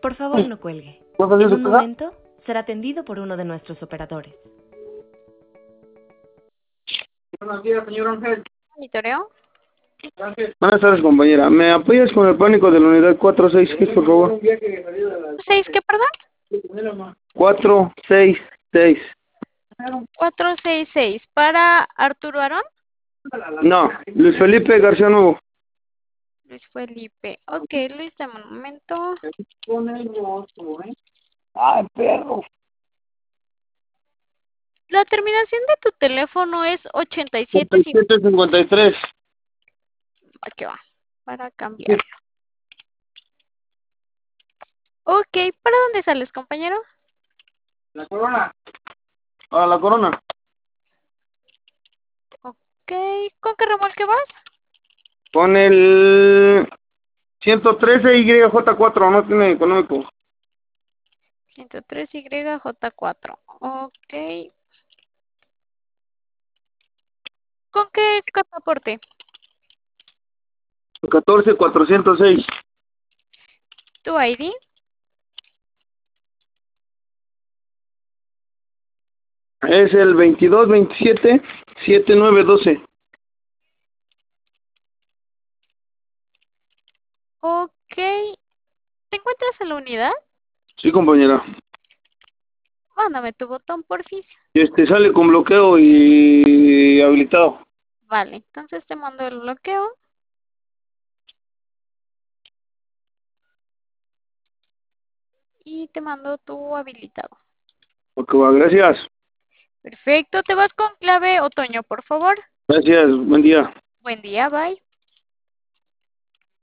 Por favor, no cuelgue. ¿Puedo hacer En su un caja? momento será atendido por uno de nuestros operadores. Buenos días, señor Ángel. ¿Monitoreo? Buenas tardes, compañera. ¿Me apoyas con el pánico de la unidad 466, por favor? ¿Seis qué, perdón? 466. 466. ¿Para Arturo Aarón? No, Luis Felipe García Nuevo. Luis Felipe. Ok, Luis, dame un momento. Ay, perro. La terminación de tu teléfono es 87. 5753. ¿Qué va? Para cambiarlo. Ok, ¿para dónde sales, compañero? La corona. Ah, la corona. Ok, ¿con qué remolque vas? Con el 113 YJ4, no tiene económico. 103YJ4. Ok. ¿Con qué pasaporte? 14406. ¿Tu ID? Es el 2227-7912. Ok. ¿Te encuentras en la unidad? Sí, compañera. Mándame tu botón, porfis. Y sale con bloqueo y habilitado. Vale, entonces te mando el bloqueo. Y te mando tu habilitado. Ok, va, gracias. Perfecto, te vas con clave otoño, por favor. Gracias, buen día. Buen día, bye.